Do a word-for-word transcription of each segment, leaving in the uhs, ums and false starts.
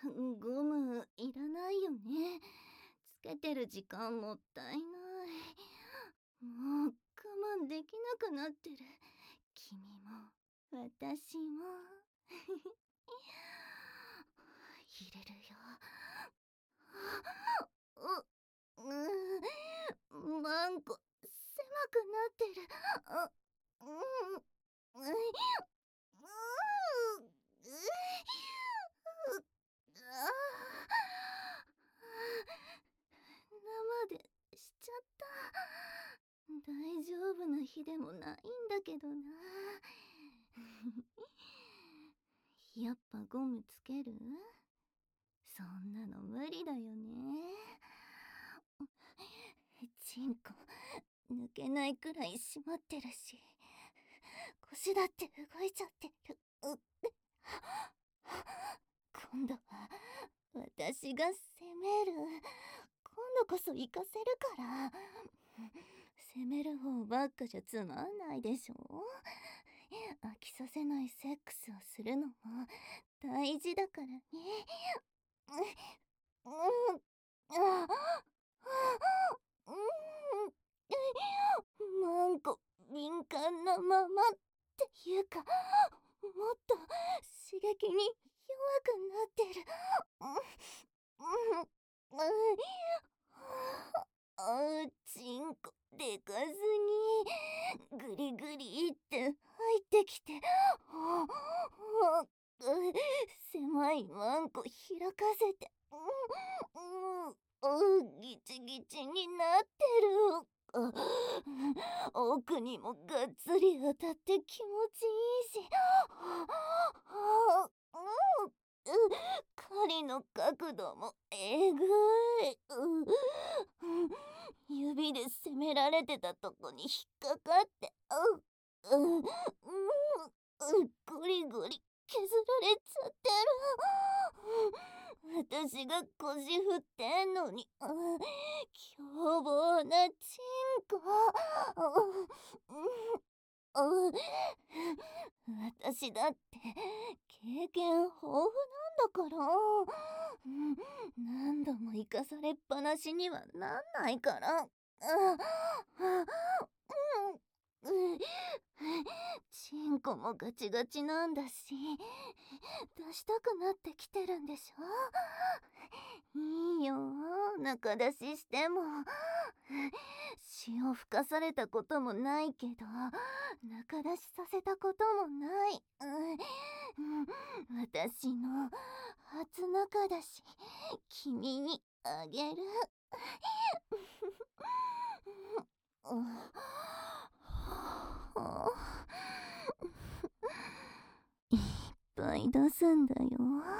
ゴムいらないよね。つけてる時間もったいない。もう我慢できなくなってる。君も私も。入れるよ。う、うん、マンコ狭くなってる。あ、うん、うん、うん、生でしちゃった。大丈夫な日でもないんだけどな。やっぱゴムつける？そんなの無理だよね。チンコ抜けないくらい締まってるし、腰だって動いちゃってる。うっ今度は私が攻める。今度こそ行かせるから。攻める方ばっかじゃつまんないでしょ。飽きさせないセックスをするのも大事だからね。うん、うん、あ、うん、マンコ敏感なままっていうか、もっと刺激に弱くなってる。うん、うん、あ、チンコでかすぎ。グリグリって入ってきて、狭いマンコ開かせて、うん、ギチギチになってる。奥にもがっつり当たって気持ちいいし、針の角度もえぐい。指で攻められてたとこに引っかかって、う、う、う、ゴリゴリ削られちゃってる。私が腰振ってんのに、凶暴なチンコ。私だって経験豊富なんだから、何度も生かされっぱなしにはなんないから。チンコもガチガチなんだし、出したくなってきてるんでしょ。いいよ、中出ししても。潮吹かされたこともないけど、中出しさせたこともない。私の初中だし、君にあげる。いっぱい出すんだよ。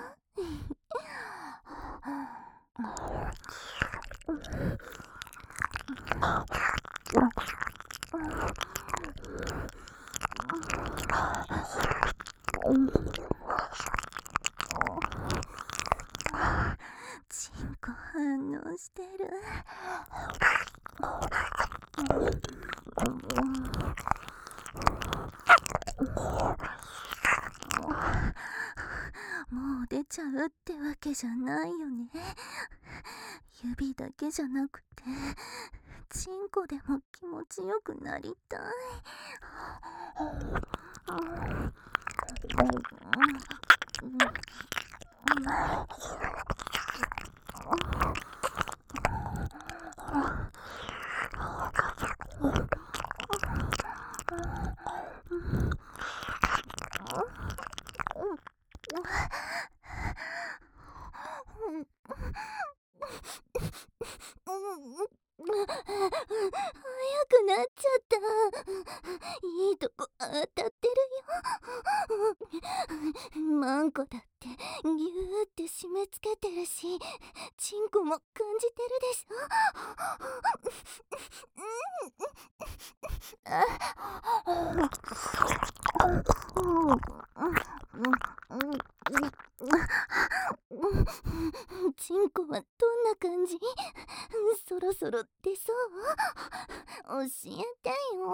チンコ反応してる。もう出ちゃうってわけじゃないよね。指だけじゃなくて、チンコでも気持ちよくなりたい。早くなっちゃった。いいとこ当たってるよ。マンコだってギューって締め付けてるし、チンコも感じてるでしょ。チンコはどんな感じ？そろそろ出そう？教えてよ。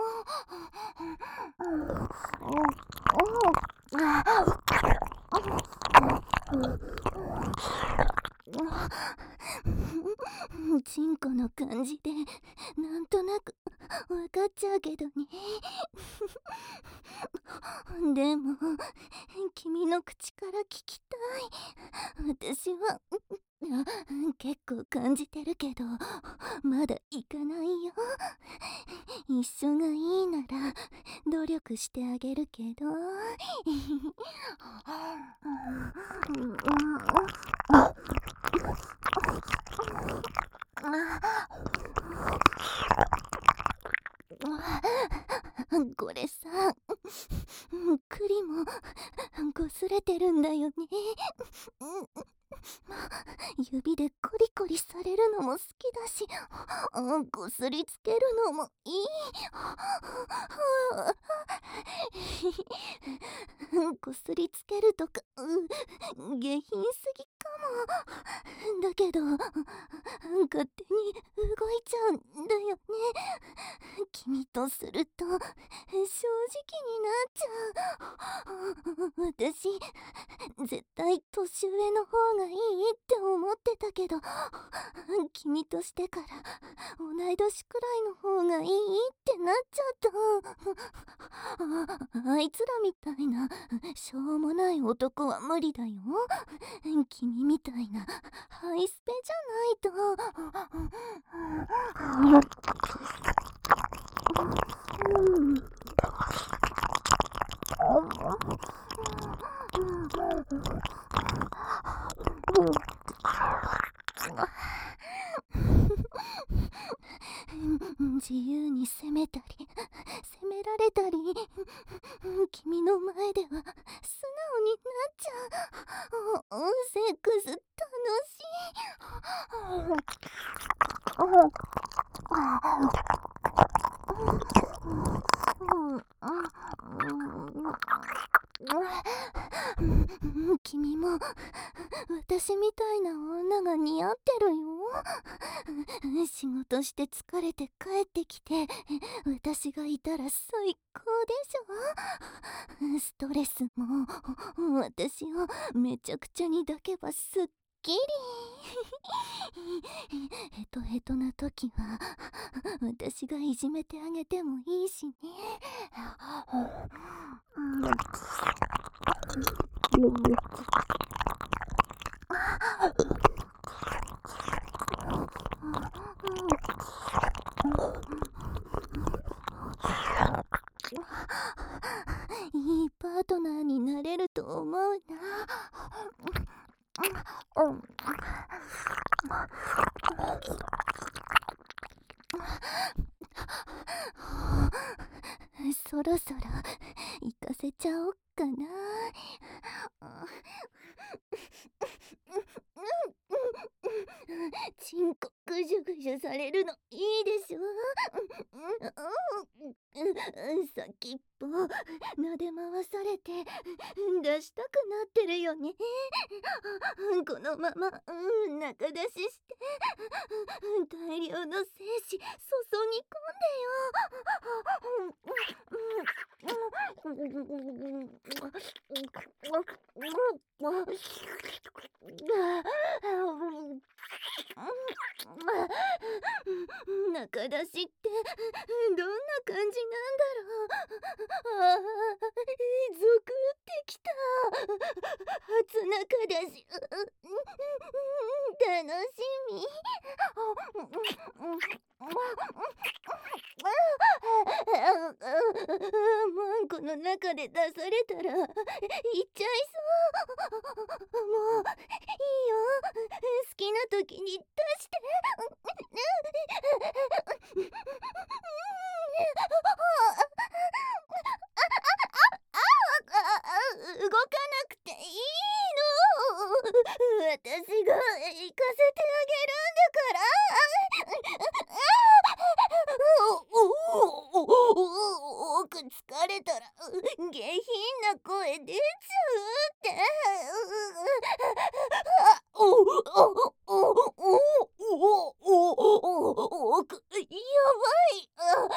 感じでなんとなくわかっちゃうけどね。でも君の口から聞きたい。私は結構感じてるけどまだ行かないよ。一緒がいいなら努力してあげるけど。これさ、栗も擦れてるんだよね。指でコリコリされるのも好きだし、こすりつけるのもいい。こすりつけるとか、う下品すぎかも。だけど勝手に動いちゃうんだよね。君とすると正直になっちゃう。私絶対年上の方がいいって思ってたけど、君としてから同い年くらいの方がいいってなっちゃった。あ, あいつらみたいなしょうもない男は無理だよ。君みたいなハイスペじゃないと。自由に責めたり責められたり、君の前では素直になっちゃう。セックス楽しい。君も私みたいな女が似合ってるよ。仕事して疲れて帰ってきて私がいたら最高でしょ。ストレスも私をめちゃくちゃに抱けばすっきり。ヘトヘトな時は私がいじめてあげてもいいしね。いいパートナーになれると思うな。そろそろ行かせちゃおっかな。チンコぐじゅぐじゅされるのいいでしょ。先っぽ撫で回されて出したくなってるよね。このまま中出しして大量の精子注ぎ込んでよ。中出しってどんな感じなんだろう。ああ、ゾクってきた。初中出し楽しみ。マンコの中で出されたら行っちゃいそう。もういいよ、好きな時に出して。動かなくていいの。私が行かせてあげるんだから。奥疲れたら下品な声出ちゃうって。奥やばい。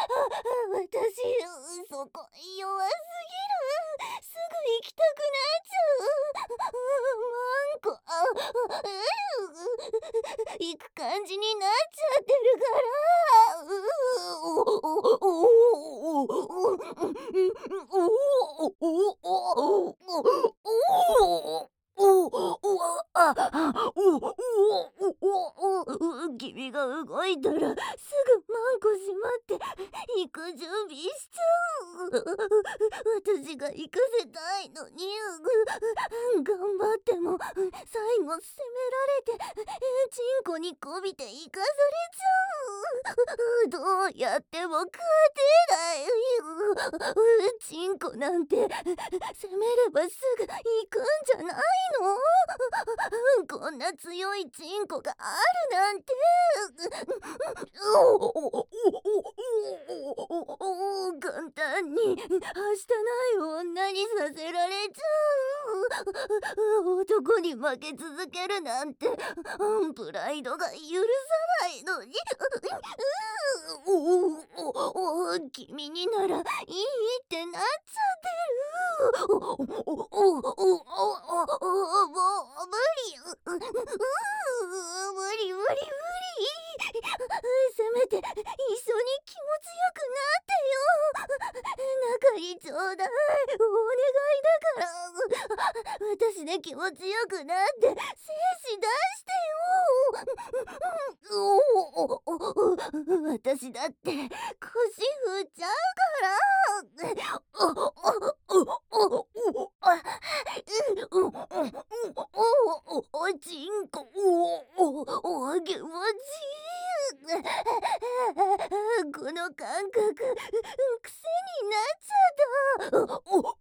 私そこ弱すぎる。すぐ行きたくなっちゃう。マンコ行く感じになっちゃってるかいたらすぐマンコ閉まって行く準備しちゃう。私が行かせたいのに頑張っても最後責められてチンコにこびて行かされちゃう。どうやっても勝てない。チンコなんて攻めればすぐ行くんじゃないの？こんな強いチンコがあるなんて。簡単にはしたない女にさせられちゃう。男に負け続けるなんてプライドが許さないのに。君にならいいってなっちゃってる。もう無理。無理無理無理。せめて一緒に気持ちよくなってよ。中にちょうだい。お願いだから。私で気持ちよくなって精子出してよ。私だって腰振っちゃうから。おちんこお気持ちいい。この感覚癖になっちゃった。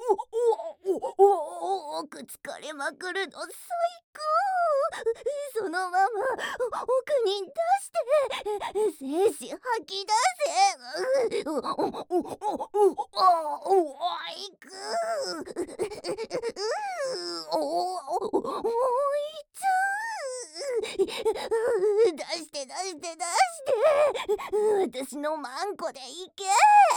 奥疲れまくるの最高。そのまま奥に出して精子吐き出せ。いく。おいつ出して出して出して私のマンコでいけ。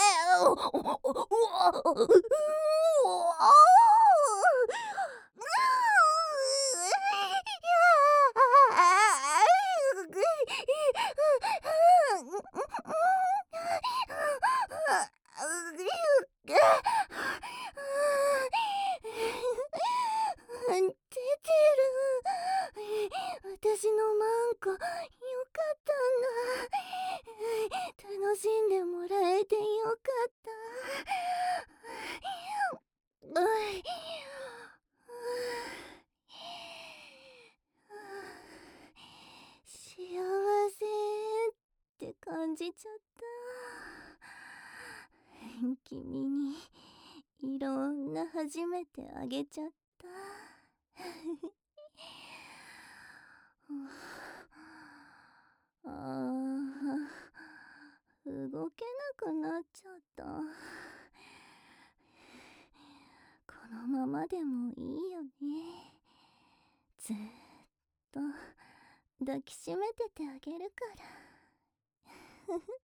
出てる。私のマンコよかったんだ。楽しんでもらえてよかった。うい幸せって感じちゃった。君にいろんな初めてあげちゃった。あー、動けなくなっちゃった。このままでもいいよね。ずっと抱きしめててあげるから。